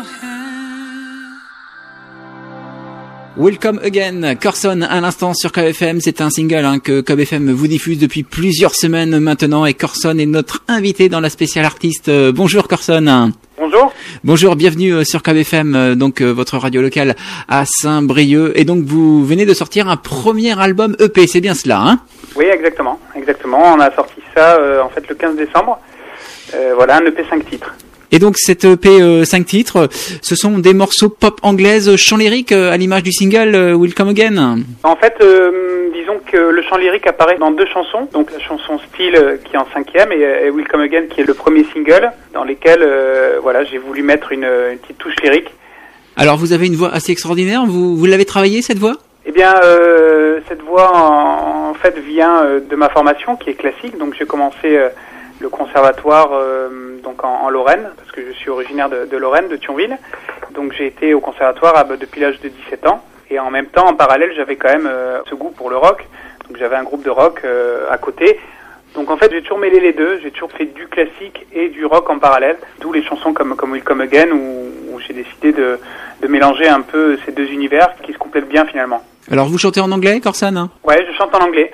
Welcome Again, Corson à l'instant sur KBFM, c'est un single que KBFM vous diffuse depuis plusieurs semaines maintenant et Corson est notre invité dans la spéciale artiste. Bonjour Corson. Bonjour. Bonjour, bienvenue sur KBFM, donc votre radio locale à Saint-Brieuc. Et donc vous venez de sortir un premier album EP, c'est bien cela, hein? Oui, exactement. On a sorti ça en fait le 15 décembre. Voilà, un EP 5 titres. Et donc cet EP 5 titres, ce sont des morceaux pop anglaise, chant lyrique à l'image du single Welcome Again. En fait, disons que le chant lyrique apparaît dans deux chansons. Donc la chanson Style qui est en 5e et Welcome Again qui est le premier single dans lesquels voilà, j'ai voulu mettre une petite touche lyrique. Alors vous avez une voix assez extraordinaire, vous l'avez travaillée cette voix? Eh bien, cette voix en fait vient de ma formation qui est classique. Donc j'ai commencé le conservatoire donc en Lorraine, parce que je suis originaire de Lorraine, de Thionville. Donc j'ai été au conservatoire depuis l'âge de 17 ans. Et en même temps, en parallèle, j'avais quand même ce goût pour le rock. Donc j'avais un groupe de rock à côté. Donc en fait, j'ai toujours mêlé les deux. J'ai toujours fait du classique et du rock en parallèle. D'où les chansons comme Welcome Again, où j'ai décidé de mélanger un peu ces deux univers qui se complètent bien finalement. Alors vous chantez en anglais, Corson, hein? Ouais, je chante en anglais.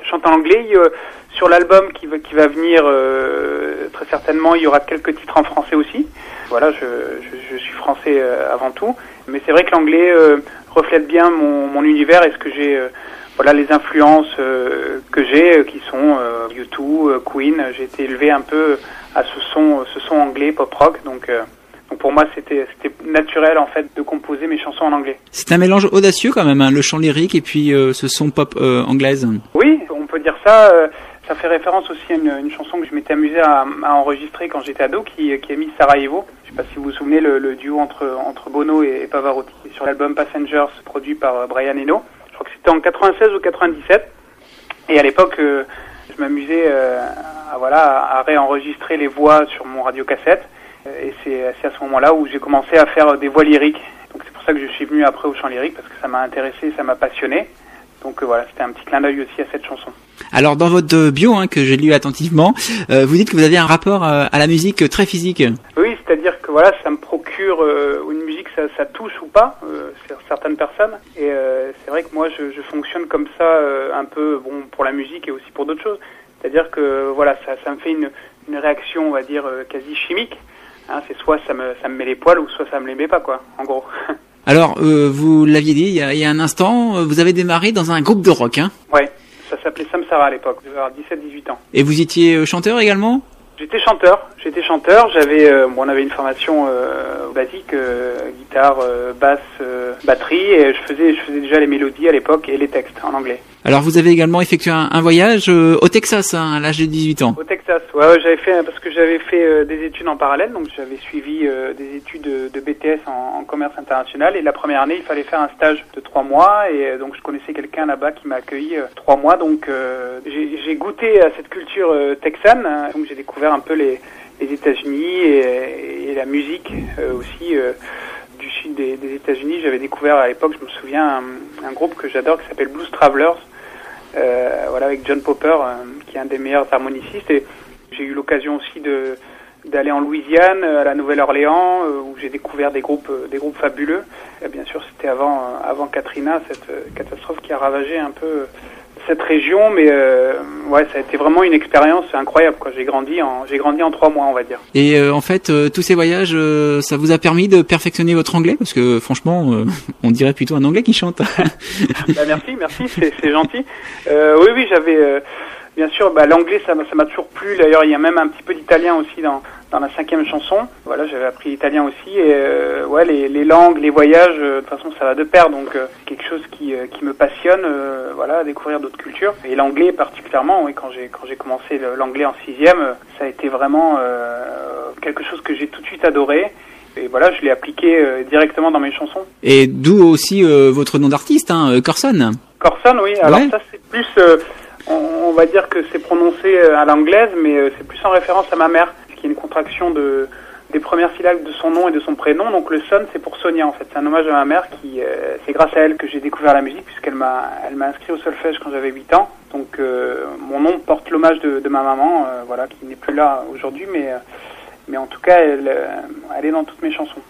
Sur l'album qui va venir, très certainement, il y aura quelques titres en français aussi. Voilà, je suis français avant tout. Mais c'est vrai que l'anglais reflète bien mon univers et ce que j'ai, voilà, les influences que j'ai, qui sont U2, Queen. J'ai été élevé un peu à ce son anglais, pop rock, donc pour moi c'était naturel en fait de composer mes chansons en anglais. C'est un mélange audacieux quand même, hein, le chant lyrique et puis ce son pop anglaise. Oui, on peut dire ça. Ça fait référence aussi à une chanson que je m'étais amusé à enregistrer quand j'étais ado, qui est Miss Sarajevo. Je ne sais pas si vous vous souvenez, le duo entre Bono et Pavarotti sur l'album Passengers produit par Brian Eno. Je crois que c'était en 96 ou 97. Et à l'époque, je m'amusais à réenregistrer les voix sur mon radiocassette. Et c'est à ce moment-là où j'ai commencé à faire des voix lyriques. Donc c'est pour ça que je suis venu après au chant lyrique, parce que ça m'a intéressé, ça m'a passionné. Donc voilà, c'était un petit clin d'œil aussi à cette chanson. Alors dans votre bio que j'ai lu attentivement, vous dites que vous avez un rapport à la musique très physique. Oui, c'est-à-dire que voilà, ça me procure une musique, ça touche ou pas certaines personnes. Et c'est vrai que moi je fonctionne comme ça un peu pour la musique et aussi pour d'autres choses. C'est-à-dire que voilà, ça me fait une réaction, on va dire quasi chimique. Hein, c'est soit ça me met les poils ou soit ça me les met pas, quoi, en gros. Alors, vous l'aviez dit il y a un instant, vous avez démarré dans un groupe de rock, hein? Ouais, ça s'appelait Samsara à l'époque, j'avais 17-18 ans. Et vous étiez chanteur également? J'étais chanteur, on avait une formation basique, guitare, basse, batterie, et je faisais déjà les mélodies à l'époque et les textes en anglais. Alors vous avez également effectué un voyage au Texas à l'âge de 18 ans. Au Texas, ouais, j'avais fait des études en parallèle, donc j'avais suivi des études de BTS en commerce international, et la première année il fallait faire un stage de 3 mois, et donc je connaissais quelqu'un là-bas qui m'a accueilli 3 mois, donc j'ai goûté à cette culture texane, donc j'ai découvert un peu les États-Unis et la musique aussi du sud des États-Unis. J'avais découvert à l'époque, je me souviens, un groupe que j'adore qui s'appelle Blues Travelers, avec John Popper, qui est un des meilleurs harmonicistes. Et j'ai eu l'occasion aussi d'aller en Louisiane, à la Nouvelle-Orléans, où j'ai découvert des groupes fabuleux. Et bien sûr, c'était avant Katrina, cette catastrophe qui a ravagé un peu cette région, mais ça a été vraiment une expérience incroyable, quoi. J'ai grandi en 3 mois, on va dire. Et en fait, tous ces voyages, ça vous a permis de perfectionner votre anglais, parce que franchement, on dirait plutôt un anglais qui chante. Merci, c'est gentil. Oui, j'avais bien sûr, l'anglais, ça m'a toujours plu. D'ailleurs, il y a même un petit peu d'italien aussi dans la 5e chanson. Voilà, j'avais appris l'italien aussi. Et les langues, les voyages, de toute façon, ça va de pair. Donc, quelque chose qui me passionne, découvrir d'autres cultures. Et l'anglais particulièrement, oui, quand j'ai commencé l'anglais en 6e, ça a été vraiment quelque chose que j'ai tout de suite adoré. Et voilà, je l'ai appliqué directement dans mes chansons. Et d'où aussi votre nom d'artiste, Corson. Corson, oui. Alors ça, c'est plus... on va dire que c'est prononcé à l'anglaise, mais c'est plus en référence à ma mère, qui est une contraction des premières syllabes de son nom et de son prénom. Donc le Son, c'est pour Sonia, en fait. C'est un hommage à ma mère c'est grâce à elle que j'ai découvert la musique, puisqu'elle m'a inscrit au solfège quand j'avais 8 ans. Donc mon nom porte l'hommage de ma maman, qui n'est plus là aujourd'hui, mais en tout cas, elle est dans toutes mes chansons.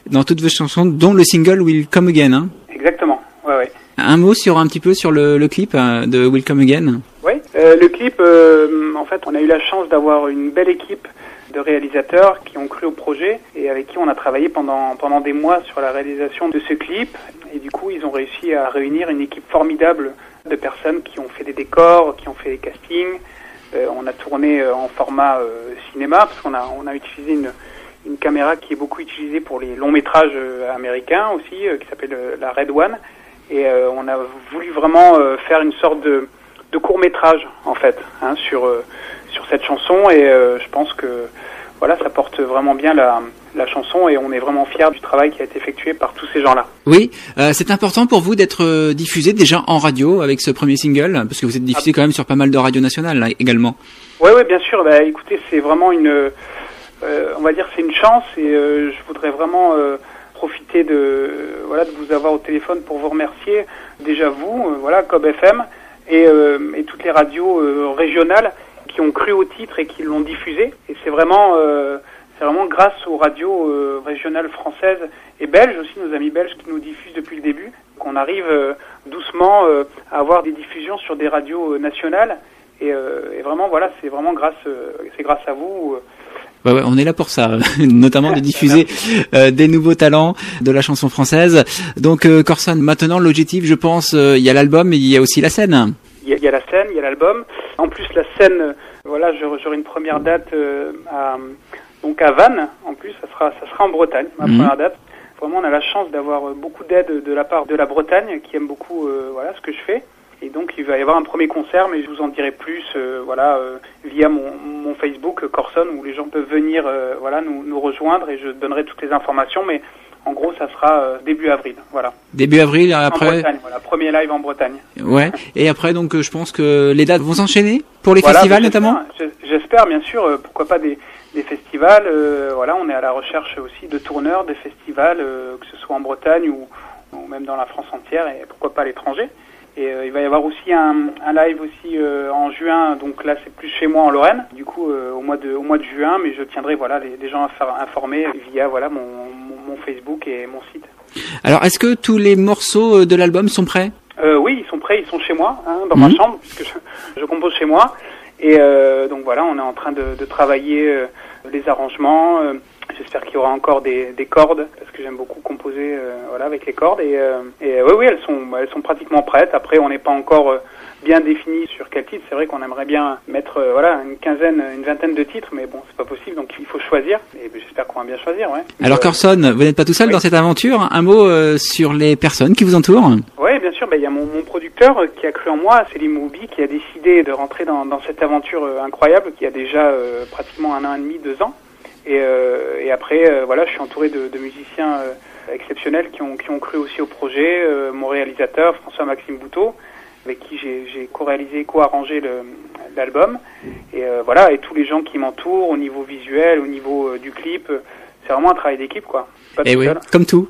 dans toutes vos chansons, dont le single Will Come Again. Hein. Exactement, ouais. Un mot un petit peu sur le clip de Will Come Again. Oui, le clip, en fait, on a eu la chance d'avoir une belle équipe de réalisateurs qui ont cru au projet et avec qui on a travaillé pendant des mois sur la réalisation de ce clip. Et du coup, ils ont réussi à réunir une équipe formidable de personnes qui ont fait des décors, qui ont fait des castings. On a tourné en format cinéma parce qu'on a utilisé une caméra qui est beaucoup utilisée pour les longs métrages américains aussi, qui s'appelle la Red One. Et on a voulu vraiment faire une sorte de court métrage en fait sur cette chanson et je pense que voilà, ça porte vraiment bien la chanson et on est vraiment fiers du travail qui a été effectué par tous ces gens-là. Oui, c'est important pour vous d'être diffusé déjà en radio avec ce premier single, parce que vous êtes diffusé quand même sur pas mal de radios nationales là, également. Oui, bien sûr. Écoutez, c'est vraiment on va dire, c'est une chance et je voudrais vraiment profiter de vous avoir au téléphone pour vous remercier. Déjà vous, Cob FM et toutes les radios régionales qui ont cru au titre et qui l'ont diffusé. Et c'est vraiment grâce aux radios régionales françaises et belges aussi, nos amis belges qui nous diffusent depuis le début, qu'on arrive doucement à avoir des diffusions sur des radios nationales. Et vraiment, c'est vraiment grâce à vous. Ouais, on est là pour ça, notamment de diffuser des nouveaux talents de la chanson française. Donc Corson, maintenant l'objectif, je pense, il y a l'album, mais il y a aussi la scène. Il y a la scène, il y a l'album. En plus, la scène, j'aurai une première date à Vannes. En plus, ça sera en Bretagne, ma première date. Vraiment, on a la chance d'avoir beaucoup d'aide de la part de la Bretagne, qui aime beaucoup ce que je fais. Et donc, il va y avoir un premier concert, mais je vous en dirai plus via mon Facebook, Corson, où les gens peuvent venir nous rejoindre et je donnerai toutes les informations. Mais en gros, ça sera début avril, voilà. Début avril, après. En Bretagne, premier live en Bretagne. Ouais. Et après, donc, je pense que les dates vont s'enchaîner pour les festivals, notamment. J'espère, bien sûr. Pourquoi pas des festivals. On est à la recherche aussi de tourneurs, de festivals, que ce soit en Bretagne ou même dans la France entière, et pourquoi pas à l'étranger. Et il va y avoir aussi un live aussi en juin, donc là c'est plus chez moi en Lorraine, du coup au mois de juin, mais je tiendrai les gens informés via mon Facebook et mon site. Alors est-ce que tous les morceaux de l'album sont prêts ? Oui, ils sont prêts, ils sont chez moi, dans ma chambre, puisque je compose chez moi. Et donc on est en train de travailler les arrangements. J'espère qu'il y aura encore des cordes, parce que j'aime beaucoup composer avec les cordes. Et oui, elles sont pratiquement prêtes. Après, on n'est pas encore bien défini sur quel titre. C'est vrai qu'on aimerait bien mettre une vingtaine de titres, mais bon, c'est pas possible, donc il faut choisir. Et j'espère qu'on va bien choisir, ouais. Alors Corson, vous n'êtes pas tout seul dans cette aventure. Un mot sur les personnes qui vous entourent. Oui, bien sûr. Il y a mon producteur qui a cru en moi, Selim Moubi, qui a décidé de rentrer dans cette aventure incroyable, qui a déjà pratiquement 1 an et demi, 2 ans. Et après, je suis entouré de musiciens exceptionnels qui ont cru aussi au projet. Mon réalisateur, François-Maxime Bouteau, avec qui j'ai co-réalisé, co-arrangé l'album. Et et tous les gens qui m'entourent au niveau visuel, au niveau du clip. C'est vraiment un travail d'équipe, quoi. Et oui, comme tout.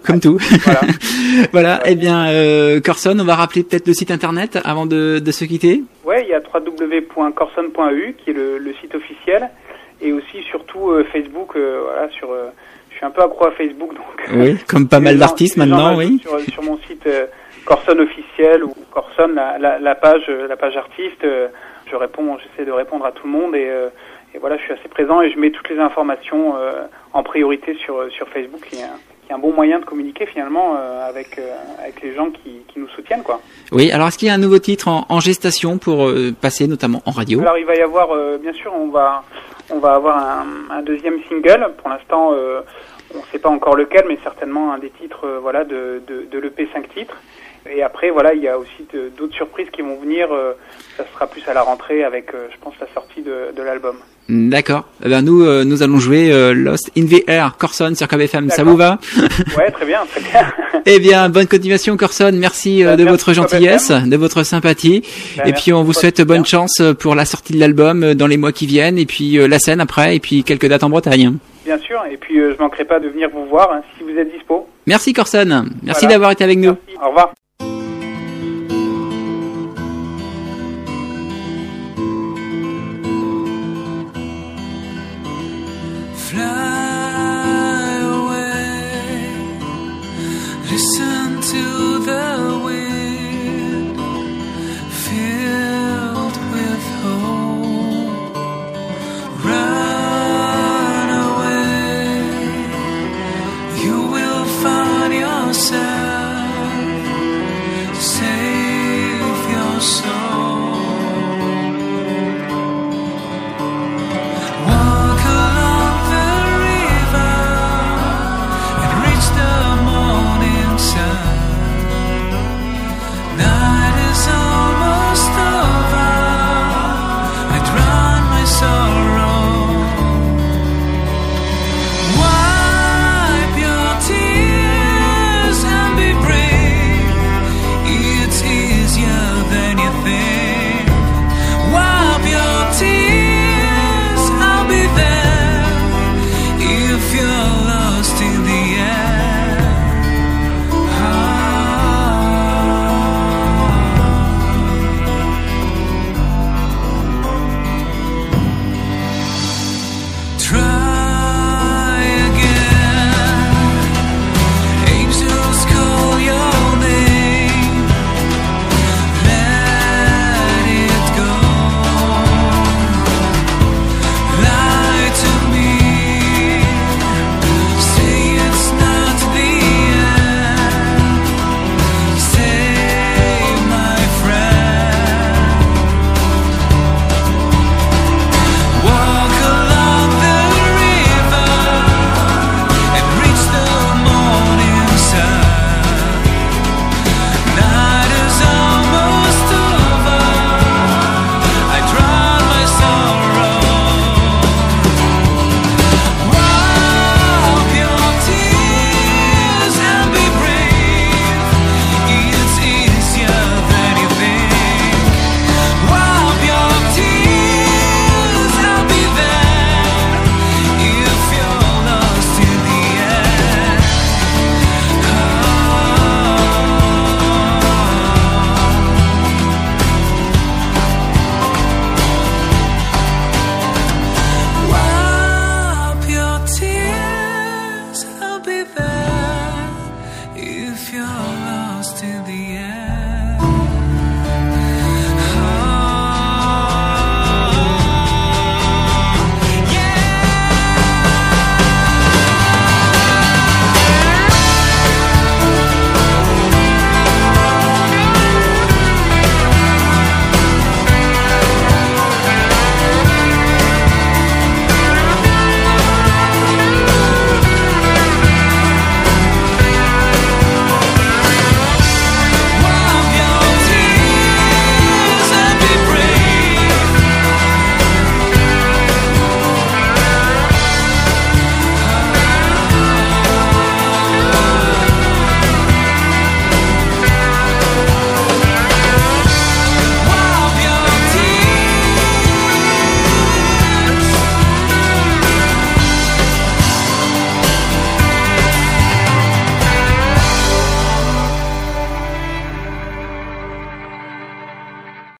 Voilà. Eh bien, Corson, on va rappeler peut-être le site internet avant de se quitter. Ouais, il y a www.corson.eu qui est le site officiel. Et aussi, surtout, Facebook, je suis un peu accro à Facebook, donc... Oui, comme pas mal d'artistes maintenant, oui. Sur mon site Corson officiel ou Corson, la page artiste, j'essaie de répondre à tout le monde et je suis assez présent et je mets toutes les informations en priorité sur Facebook, qui est un bon moyen de communiquer finalement avec les gens qui nous soutiennent, quoi. Oui, alors est-ce qu'il y a un nouveau titre en gestation pour passer notamment en radio ? Alors il va y avoir, bien sûr, on va avoir un deuxième single. Pour l'instant, on ne sait pas encore lequel, mais certainement un des titres de l'EP 5 titres. Et après, il y a aussi d'autres surprises qui vont venir. Ça sera plus à la rentrée avec, je pense, la sortie de l'album. D'accord. Eh ben nous allons jouer Lost in the Air, Corson sur Cob FM. Ça vous va ? Ouais, très bien. Eh bien, bonne continuation, Corson. Merci de votre gentillesse, de votre sympathie. Et puis, on vous souhaite bonne chance pour la sortie de l'album dans les mois qui viennent. Et puis, la scène après. Et puis, quelques dates en Bretagne. Bien sûr. Et puis, je manquerai pas de venir vous voir si vous êtes dispo. Merci, Corson. Merci d'avoir été avec nous. Merci. Au revoir. Fly